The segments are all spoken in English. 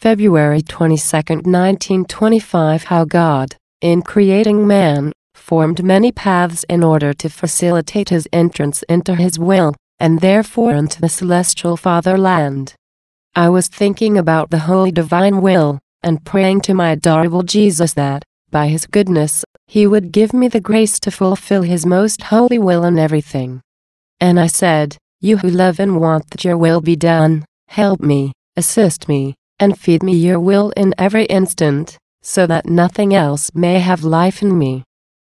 February 22, 1925. How God, in creating man, formed many paths in order to facilitate his entrance into his will, and therefore into the celestial fatherland. I was thinking about the holy divine will, and praying to my adorable Jesus that, by his goodness, he would give me the grace to fulfill his most holy will in everything. And I said, you who love and want that your will be done, help me, assist me, and feed me your will in every instant, so that nothing else may have life in me.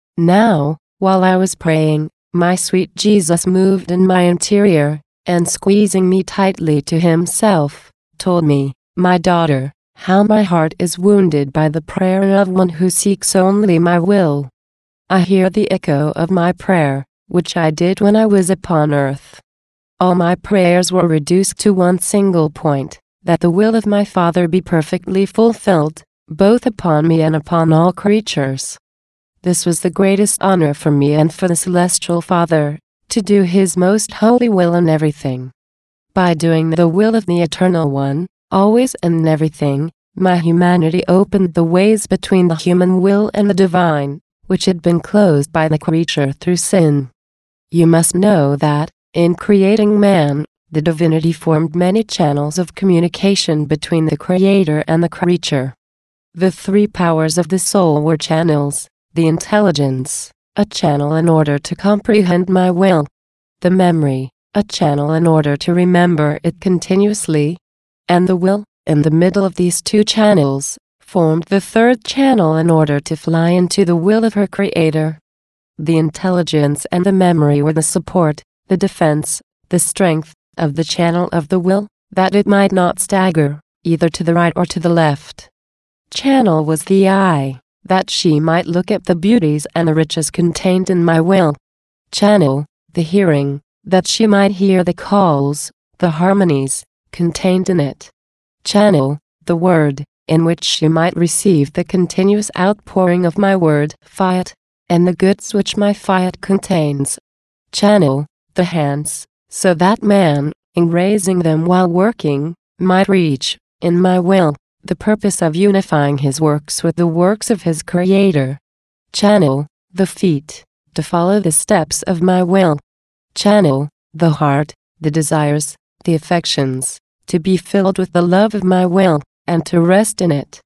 Now, while I was praying, my sweet Jesus moved in my interior, and squeezing me tightly to himself, told me, my daughter, how my heart is wounded by the prayer of one who seeks only my will. I hear the echo of my prayer, which I did when I was upon earth. All my prayers were reduced to one single point, that the will of my Father be perfectly fulfilled, both upon me and upon all creatures. This was the greatest honor for me and for the Celestial Father, to do his most holy will in everything. By doing the will of the Eternal One, always and in everything, my humanity opened the ways between the human will and the divine, which had been closed by the creature through sin. You must know that, in creating man, the divinity formed many channels of communication between the Creator and the creature. The three powers of the soul were channels: the intelligence, a channel in order to comprehend my will; the memory, a channel in order to remember it continuously; and the will, in the middle of these two channels, formed the third channel in order to fly into the will of her Creator. The intelligence and the memory were the support, the defense, the strength, of the channel of the will, that it might not stagger, either to the right or to the left. Channel was the eye, that she might look at the beauties and the riches contained in my will. Channel, the hearing, that she might hear the calls, the harmonies, contained in it. Channel, the word, in which she might receive the continuous outpouring of my word, fiat, and the goods which my fiat contains. Channel, the hands, so that man, in raising them while working, might reach, in my will, the purpose of unifying his works with the works of his Creator. Channel, the feet, to follow the steps of my will. Channel, the heart, the desires, the affections, to be filled with the love of my will, and to rest in it.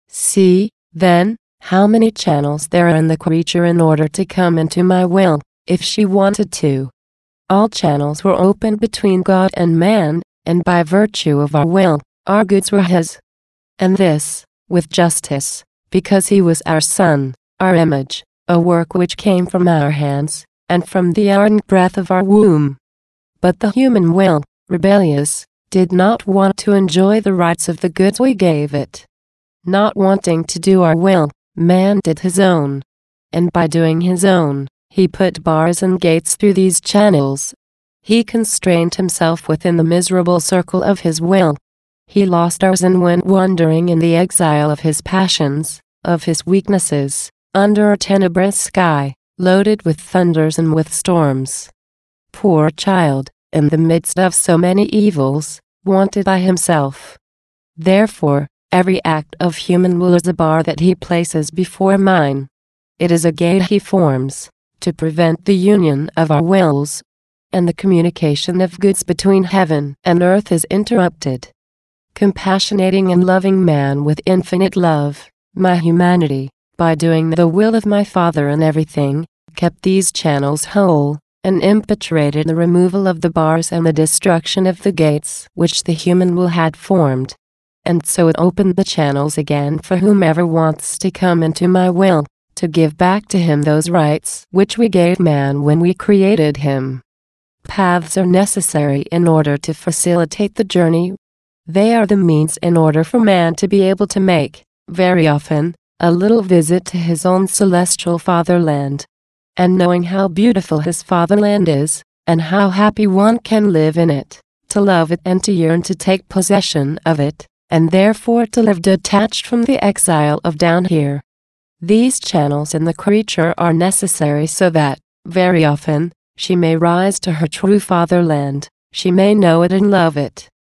See, then, how many channels there are in the creature in order to come into my will, if she wanted to. All channels were open between God and man, and by virtue of our will, our goods were his. And this, with justice, because he was our Son, our image, a work which came from our hands, and from the ardent breath of our womb. But the human will, rebellious, did not want to enjoy the rights of the goods we gave it. Not wanting to do our will, man did his own. And by doing his own, he put bars and gates through these channels. He constrained himself within the miserable circle of his will. He lost ours and went wandering in the exile of his passions, of his weaknesses, under a tenebrous sky, loaded with thunders and with storms. Poor child, in the midst of so many evils, wanted by himself. Therefore, every act of human will is a bar that he places before mine. It is a gate he forms, to prevent the union of our wills, and the communication of goods between heaven and earth is interrupted. Compassionating and loving man with infinite love, my humanity, by doing the will of my Father in everything, kept these channels whole, and impetrated the removal of the bars and the destruction of the gates which the human will had formed. And so it opened the channels again for whomever wants to come into my will, to give back to him those rights which we gave man when we created him. Paths are necessary in order to facilitate the journey. They are the means in order for man to be able to make, very often, a little visit to his own celestial fatherland. And knowing how beautiful his fatherland is, and how happy one can live in it, to love it and to yearn to take possession of it, and therefore to live detached from the exile of down here. These channels in the creature are necessary so that, very often, she may rise to her true fatherland, she may know it and love it.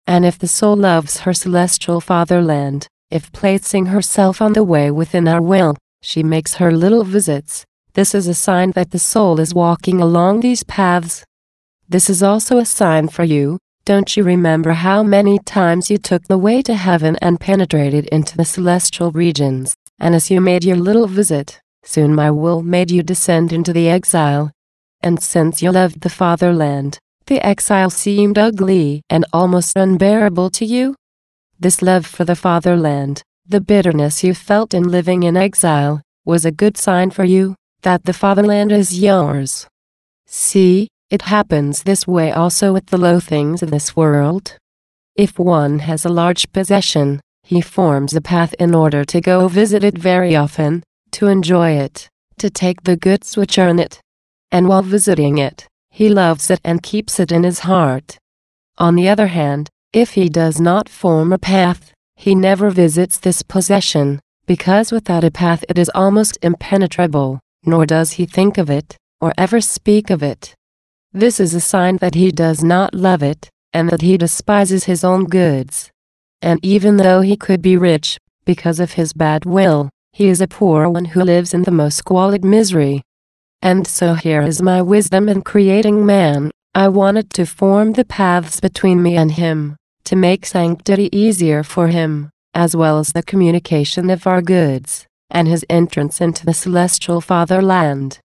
And if the soul loves her celestial fatherland, if placing herself on the way within our will, she makes her little visits, this is a sign that the soul is walking along these paths. This is also a sign for you. Don't you remember how many times you took the way to heaven and penetrated into the celestial regions, and as you made your little visit, soon my will made you descend into the exile. And since you loved the fatherland, the exile seemed ugly and almost unbearable to you. This love for the fatherland, the bitterness you felt in living in exile, was a good sign for you, that the fatherland is yours. See, it happens this way also with the low things of this world. If one has a large possession, he forms a path in order to go visit it very often, to enjoy it, to take the goods which are in it. And while visiting it, he loves it and keeps it in his heart. On the other hand, if he does not form a path, he never visits this possession, because without a path it is almost impenetrable, nor does he think of it, or ever speak of it. This is a sign that he does not love it, and that he despises his own goods. And even though he could be rich, because of his bad will, he is a poor one who lives in the most squalid misery. And so here is my wisdom in creating man. I wanted to form the paths between me and him, to make sanctity easier for him, as well as the communication of our goods, and his entrance into the celestial fatherland.